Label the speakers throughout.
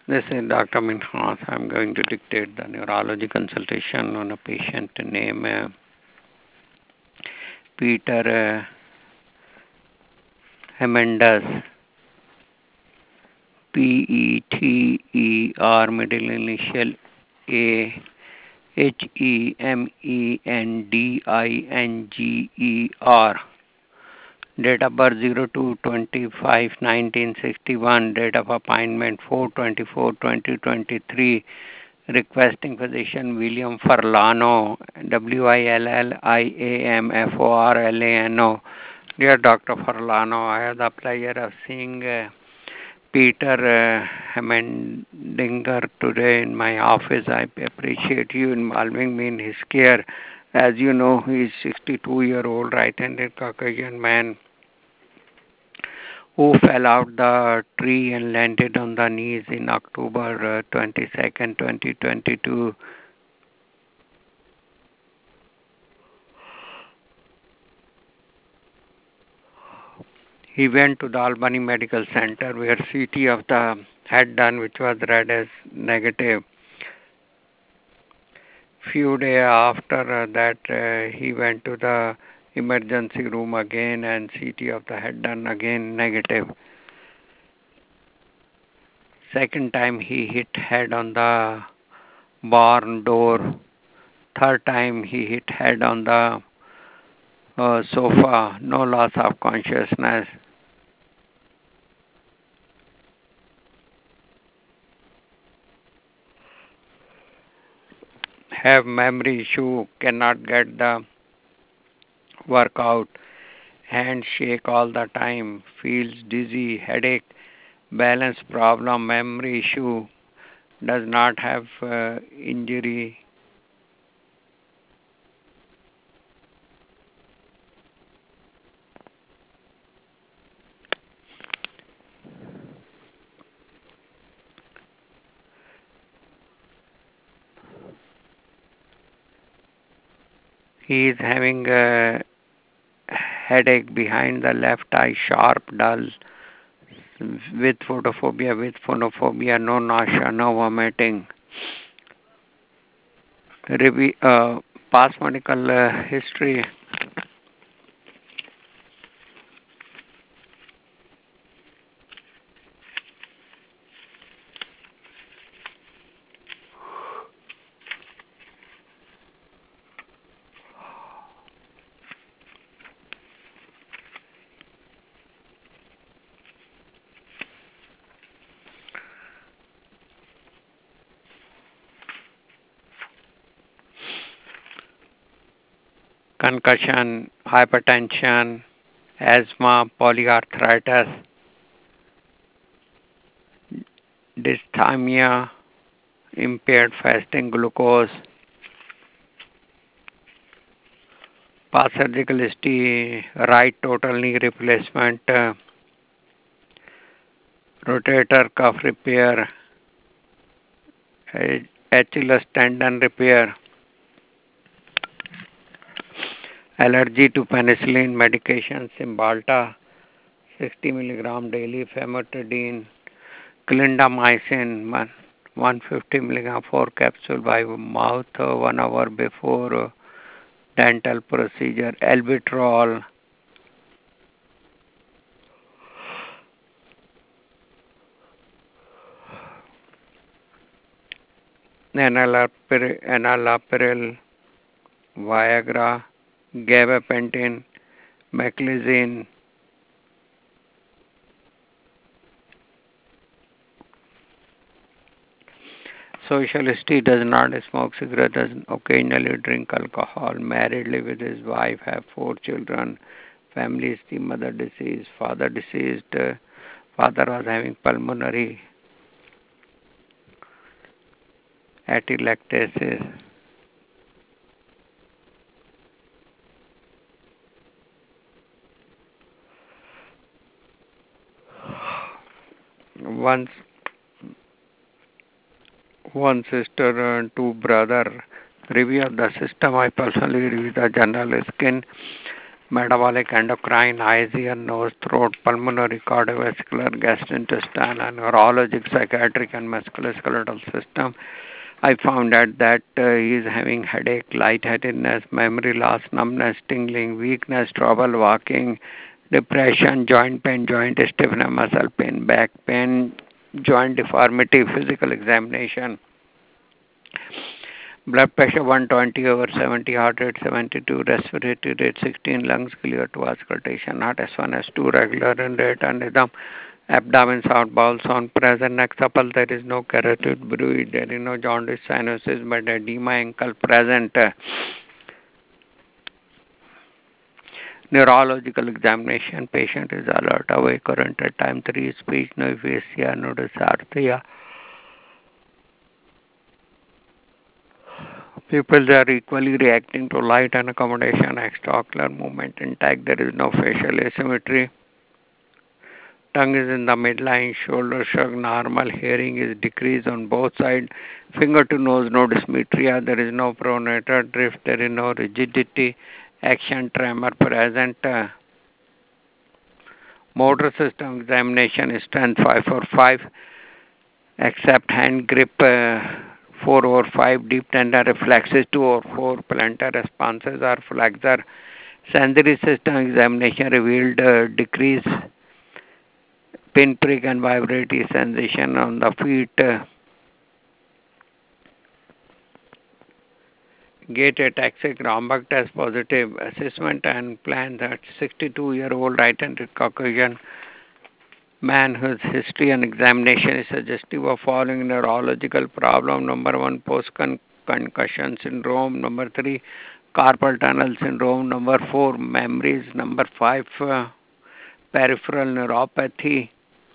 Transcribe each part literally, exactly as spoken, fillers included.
Speaker 1: This is Doctor Minhas. I'm going to dictate the neurology consultation on a patient named uh, Peter uh, Hernandez, P E T E R, middle initial A, H E M E N D I N G E R. Date of birth zero two twenty-five nineteen sixty-one. Date of appointment four twenty-four twenty twenty-three. Requesting physician William Farlano, W I L L I A M F O R L A N O. Dear Doctor Farlano, I have the pleasure of seeing uh, Peter uh, Hemendinger today in my office. I appreciate you involving me in his care. As you know, he is sixty-two-year-old right-handed Caucasian man who fell out the tree and landed on the knees in October uh, twenty-second, twenty twenty-two. He went to the Albany Medical Center where C T of the head done, which was read as negative. Few days after uh, that, uh, he went to the emergency room again and C T of the head done again negative. Second time he hit head on the barn door. Third time he hit head on the uh, sofa. No loss of consciousness. Have memory issue. Cannot get the workout. Hand shake all the time. Feels dizzy. Headache. Balance problem. Memory issue. Does not have uh, injury. He is having a headache behind the left eye, sharp, dull, with photophobia, with phonophobia, no nausea, no vomiting. Review, uh, past medical uh, history. Concussion, hypertension, asthma, polyarthritis, dysthymia, impaired fasting glucose, past surgical history, right total knee replacement, uh, rotator cuff repair, uh, Achilles tendon repair, allergy to penicillin medication, Cymbalta, sixty milligram daily, famotidine, clindamycin, one hundred fifty milligram four capsule by mouth uh, one hour before uh, dental procedure, albuterol, enalapril, enalapril, Viagra, gabapentin, meclizine. Social history: does not smoke cigarette, does occasionally drink alcohol, married, live with his wife, have four children, family history: mother deceased, father deceased, uh, father was having pulmonary atelectasis. One, one sister and two brother. Review of the system: I personally review the general skin metabolic, endocrine, eyes, ear, nose, throat, pulmonary, cardiovascular, gastrointestinal, and neurologic, psychiatric, and musculoskeletal system. I found out that uh, he is having headache, lightheadedness, memory loss, numbness, tingling, weakness, trouble walking, depression, joint pain, joint stiffness, muscle pain, back pain, joint deformity, physical examination. Blood pressure one twenty over seventy, heart rate seventy-two, respiratory rate sixteen, lungs clear to auscultation, heart S one, S two, regular in rate and rhythm, abdomen sound, bowel sound, present, neck supple, there is no carotid bruit, there is no jaundice, cyanosis, but edema, ankle present. Neurological examination, patient is alert, awake, current at time three, speech, no aphasia, no dysarthria. People are equally reacting to light and accommodation, extraocular movement intact, there is no facial asymmetry. Tongue is in the midline, shoulder shrug normal, hearing is decreased on both sides, finger to nose no dysmetria, there is no pronator drift, there is no rigidity, action tremor present. Uh, motor system examination strength five four five, except hand grip uh, four over five, deep tender reflexes two over four, plantar responses are flexor. Sensory system examination revealed uh, decrease pinprick and vibratory sensation on the feet. Uh, gait ataxic Romberg test positive assessment and plan that sixty-two year old right-handed Caucasian man whose history and examination is suggestive of following neurological problem. Number one, post concussion syndrome. Number three, carpal tunnel syndrome. Number four, memories. Number five, uh, peripheral neuropathy.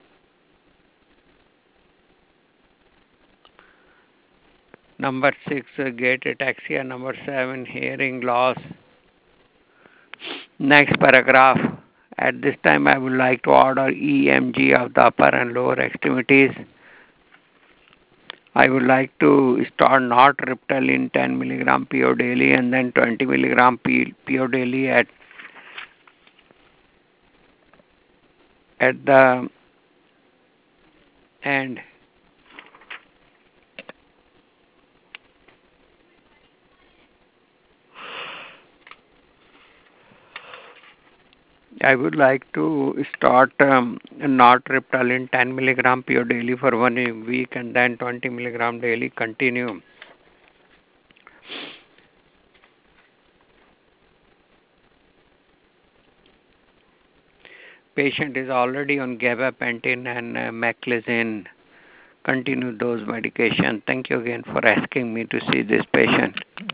Speaker 1: Number six, uh, gait ataxia. Number seven, hearing loss. Next paragraph. At this time, I would like to order E M G of the upper and lower extremities. I would like to start not Riptalin ten milligram P O daily and then twenty milligram P O daily at at the end. I would like to start um, not Riptalin ten milligram P O daily for one week and then twenty milligram daily continue. Patient is already on gabapentin and uh, meclizine. Continue those medication. Thank you again for asking me to see this patient.